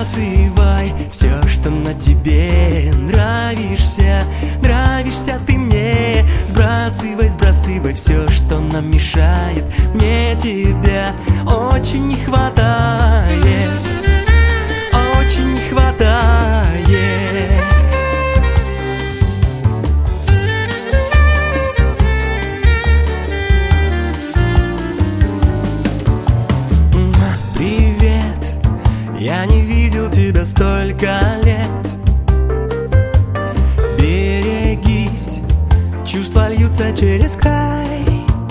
Сбрасывай все, что на тебе. Нравишься, нравишься ты мне. Сбрасывай, сбрасывай все, что нам мешает. Мне тебя очень не хватает, очень не хватает. Привет, я не видел тебя столько лет. Берегись, чувства льются через край.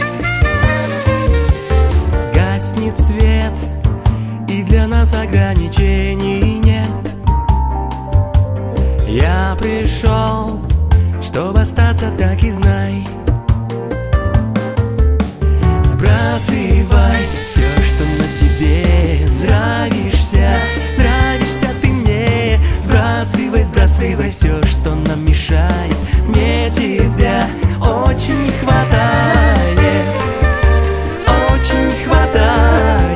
Гаснет свет, и для нас ограничений нет. Я пришел, чтобы остаться, так и знай. Сбрасывай все, что на тебе. Нравишься, нравишься ты мне. Сбрасывай, сбрасывай все, что нам мешает. Мне тебя очень не хватает, очень не хватает.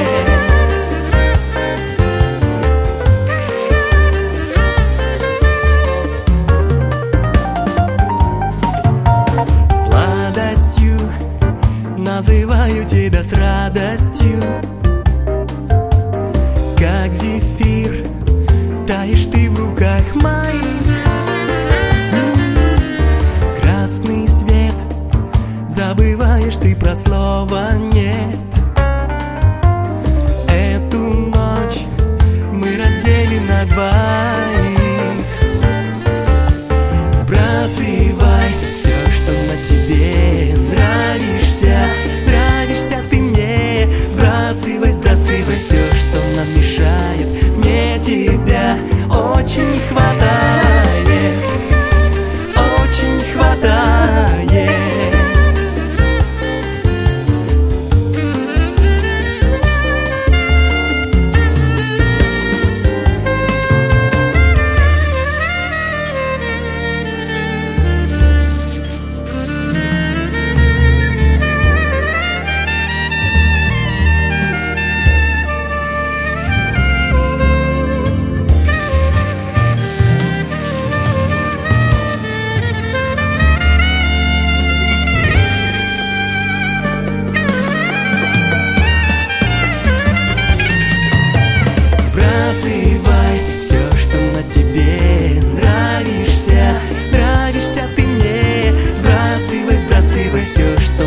Сладостью называю тебя с радостью. Как зефир таешь ты в руках моих. Красный свет, забываешь ты про слово «нет». Эту ночь мы разделим на двоих. Сбрасывай все, что на тебе. Нравишься, нравишься ты мне. Сбрасывай, сбрасывай все, что нам мешает. Мне тебя очень не хватает, очень не хватает. Сбрасывай все, что на тебе. Нравишься, нравишься ты мне. Сбрасывай, сбрасывай все, что